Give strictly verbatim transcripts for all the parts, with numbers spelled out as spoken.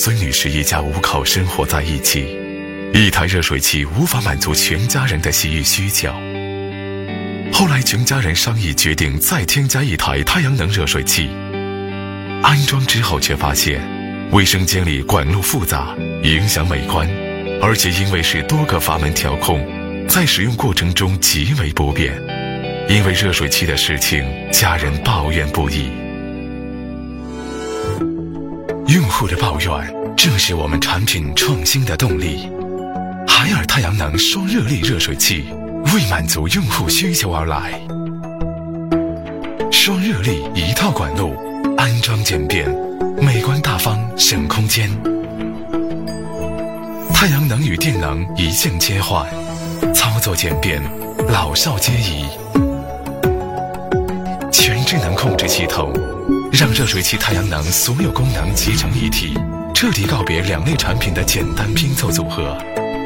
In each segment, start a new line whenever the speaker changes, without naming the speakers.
孙女士一家五口生活在一起，一台热水器无法满足全家人的洗浴需求。后来全家人商议决定再添加一台太阳能热水器，安装之后却发现卫生间里管路复杂，影响美观，而且因为是多个阀门调控，在使用过程中极为不便。因为热水器的事情，家人抱怨不已。用户的抱怨正是我们产品创新的动力。海尔太阳能双热力热水器为满足用户需求而来。双热力一套管路，安装简便，美观大方，省空间。太阳能与电能一键切换，操作简便，老少皆宜。全智能控制系统让热水器太阳能所有功能集成一体，彻底告别两类产品的简单拼凑组合。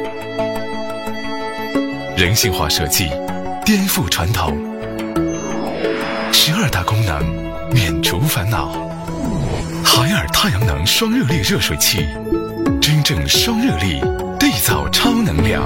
人性化设计，颠覆传统。十二大功能，免除烦恼。海尔太阳能双热力热水器，真正双热力，缔造超能量。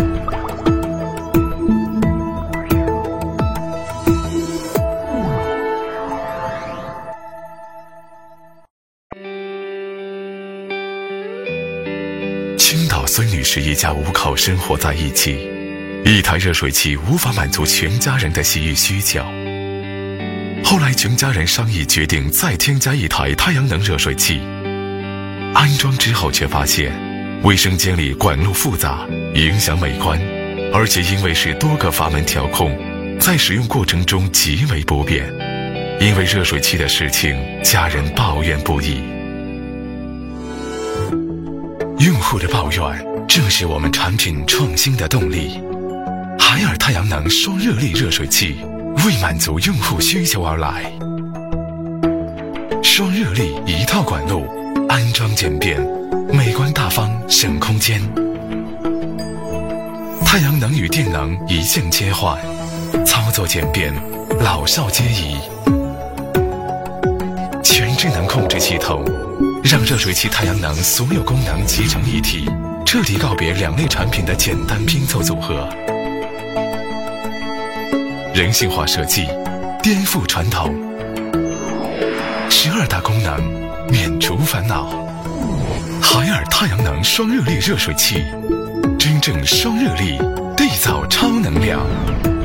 青岛孙女士一家五口生活在一起，一台热水器无法满足全家人的洗浴需求。后来全家人商议决定再添加一台太阳能热水器，安装之后却发现卫生间里管路复杂，影响美观，而且因为是多个阀门调控，在使用过程中极为不便。因为热水器的事情，家人抱怨不已。用户的抱怨正是我们产品创新的动力。海尔太阳能双热力热水器为满足用户需求而来。双热力一套管路，安装简便，美观大方，省空间。太阳能与电能一键切换，操作简便，老少皆宜。全智能控制系统让热水器太阳能所有功能集成一体，彻底告别两类产品的简单拼凑组合。人性化设计，颠覆传统。十二大功能，免除烦恼。海尔太阳能双热力热水器，真正双热力，缔造超能量。